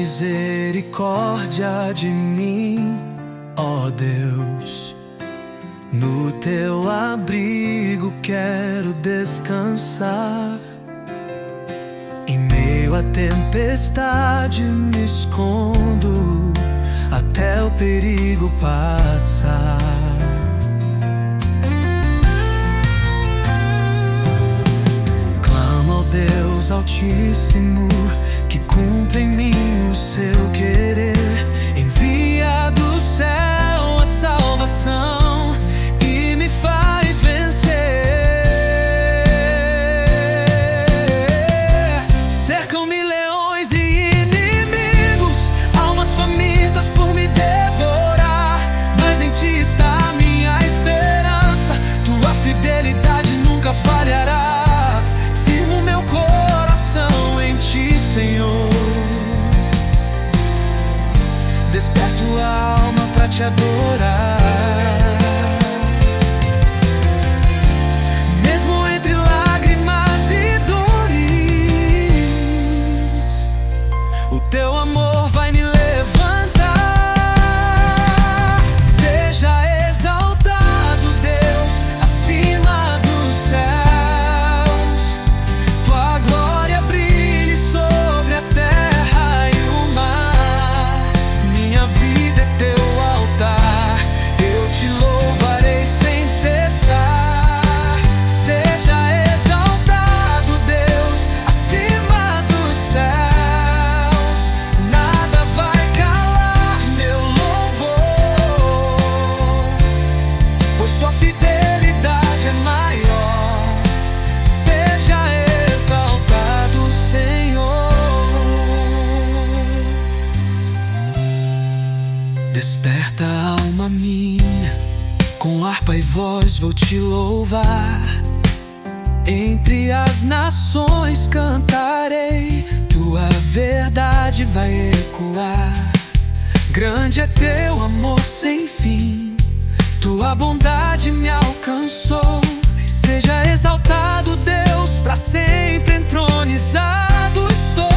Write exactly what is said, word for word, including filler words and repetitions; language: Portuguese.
misericórdia de mim, ó Deus. No teu abrigo quero descansar. Em meio à tempestade me escondo até o perigo passar. Clamo ao Deus Altíssimo que cumpra em mim o seu querer. Envia do céu a salvação e me faz vencer. Cercam-me leões e inimigos, almas famintas por me devorar, mas em ti está a minha esperança. Tua fidelidade nunca falhará. Firmo meu coração em ti, Senhor. Desperto a alma pra te adorar. Mesmo entre lágrimas e dores, o teu amor vai me levantar. Seja exaltado, Deus, acima dos céus. Tua glória brilhe sobre a terra e o mar. Minha vida é teu altar, eu te louvarei sem cessar. Seja exaltado, Deus, acima dos céus. Nada vai calar meu louvor, pois tua fidelidade é maior. Seja exaltado, Senhor. Desperta a alma minha, com harpa e voz vou te louvar. Entre as nações cantarei, tua verdade vai ecoar. Grande é teu amor sem fim, tua bondade me alcançou. Seja exaltado, Deus, pra sempre entronizado estou.